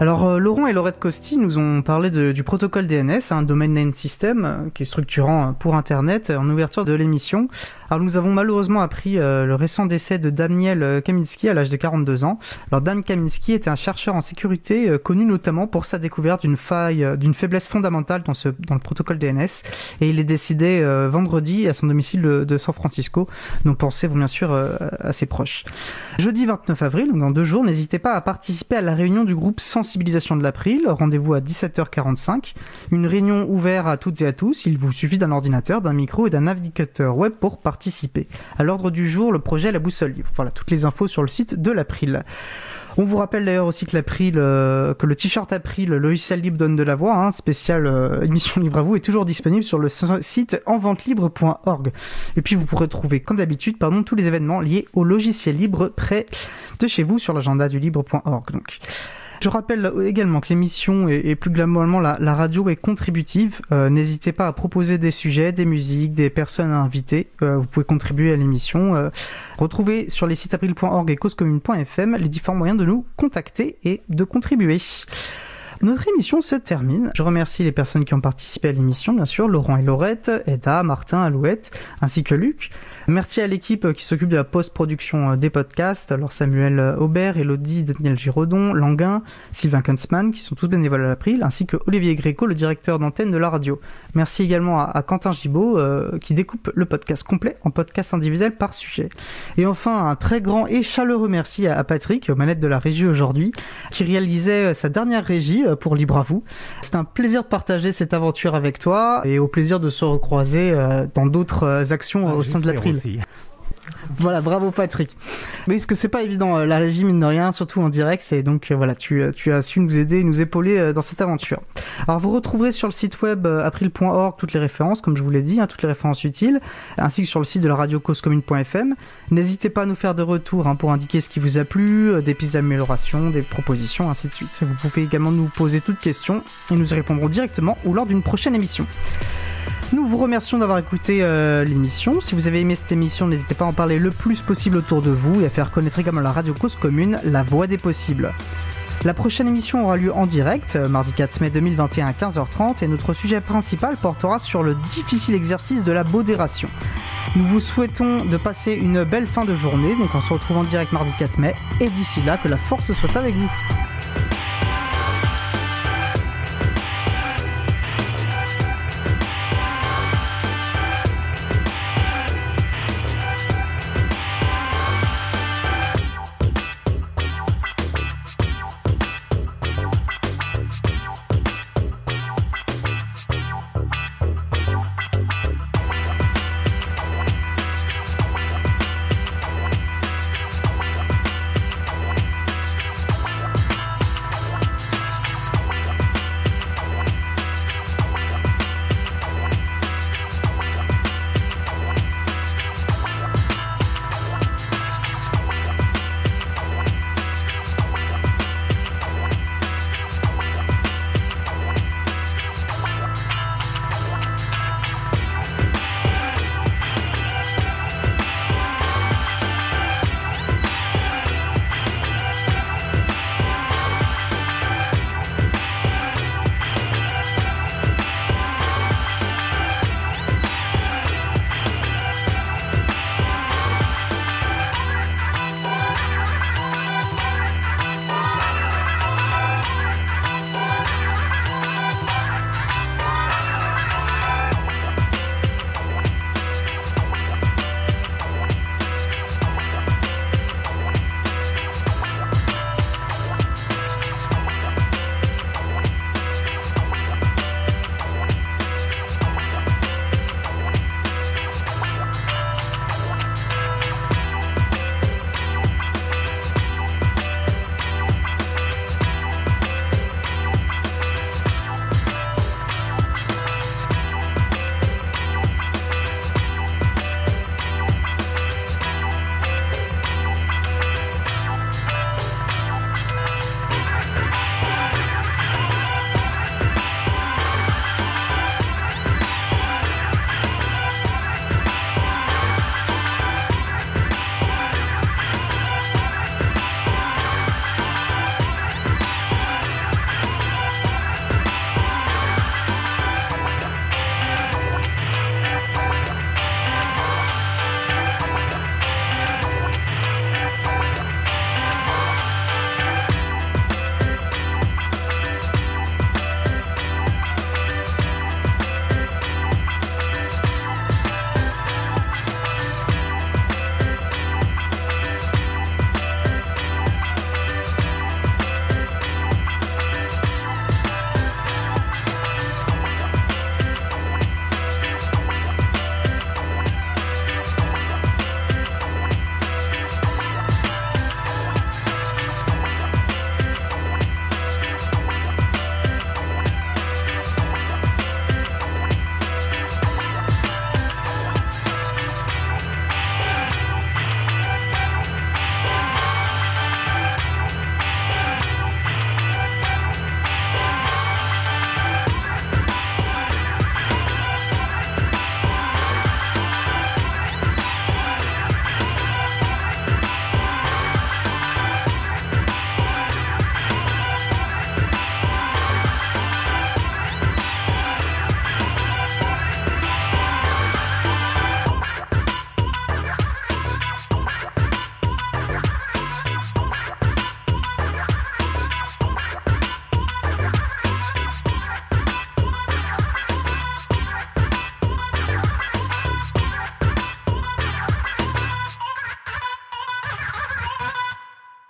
Alors Laurent et Laurette Costi nous ont parlé du protocole DNS, un Domain Name System, qui est structurant pour Internet, en ouverture de l'émission. Alors nous avons malheureusement appris le récent décès de Daniel Kaminsky à l'âge de 42 ans. Alors Dan Kaminsky était un chercheur en sécurité connu notamment pour sa découverte d'une faiblesse fondamentale dans le protocole DNS, et il est décédé vendredi à son domicile de San Francisco. Nos pensées vont bien sûr à ses proches. Jeudi 29 avril, donc dans 2 jours, n'hésitez pas à participer à la réunion du groupe Sensibilisation de l'April. Rendez-vous à 17h45. Une réunion ouverte à toutes et à tous. Il vous suffit d'un ordinateur, d'un micro et d'un navigateur web pour participer. À l'ordre du jour, le projet La Boussole Libre. Voilà, toutes les infos sur le site de l'April. On vous rappelle d'ailleurs aussi que l'April, que le t-shirt April, le logiciel libre donne de la voix, spécial émission libre à vous, est toujours disponible sur le site enventelibre.org. Et puis vous pourrez trouver, comme d'habitude, tous les événements liés au logiciel libre près de chez vous sur l'agenda du libre.org. Donc. Je rappelle également que l'émission et plus globalement la radio est contributive. N'hésitez pas à proposer des sujets, des musiques, des personnes à inviter. Vous pouvez contribuer à l'émission. Retrouvez sur les sites april.org et causecommune.fm les différents moyens de nous contacter et de contribuer. Notre émission se termine. Je remercie les personnes qui ont participé à l'émission, bien sûr, Laurent et Laurette, Eda, Martin, Alouette, ainsi que Luc. Merci à l'équipe qui s'occupe de la post-production des podcasts, alors Samuel Aubert, Elodie, Daniel Giraudon, Languin, Sylvain Kunzmann, qui sont tous bénévoles à l'April, ainsi que Olivier Gréco, le directeur d'antenne de la radio. Merci également à Quentin Gibaud, qui découpe le podcast complet en podcast individuel par sujet. Et enfin, un très grand et chaleureux merci à Patrick, aux manettes de la régie aujourd'hui, qui réalisait sa dernière régie pour Libre à vous. C'est un plaisir de partager cette aventure avec toi et au plaisir de se recroiser dans d'autres actions au sein de l'April. Aussi. Voilà, bravo Patrick. Mais parce que c'est pas évident la régie, mine de rien, surtout en direct, c'est donc voilà, tu as su nous aider, nous épauler dans cette aventure. Alors vous retrouverez sur le site web april.org toutes les références, comme je vous l'ai dit, toutes les références utiles, ainsi que sur le site de la radio causecommune.fm. N'hésitez pas à nous faire des retours pour indiquer ce qui vous a plu, des pistes d'amélioration, des propositions, ainsi de suite. Vous pouvez également nous poser toutes questions et nous y répondrons directement ou lors d'une prochaine émission. Nous vous remercions d'avoir écouté l'émission. Si vous avez aimé cette émission, n'hésitez pas à en parler le plus possible autour de vous et à faire connaître également la radio Cause Commune, la voix des possibles. La prochaine émission aura lieu en direct, mardi 4 mai 2021 à 15h30, et notre sujet principal portera sur le difficile exercice de la modération. Nous vous souhaitons de passer une belle fin de journée, donc on se retrouve en direct mardi 4 mai, et d'ici là, que la force soit avec vous.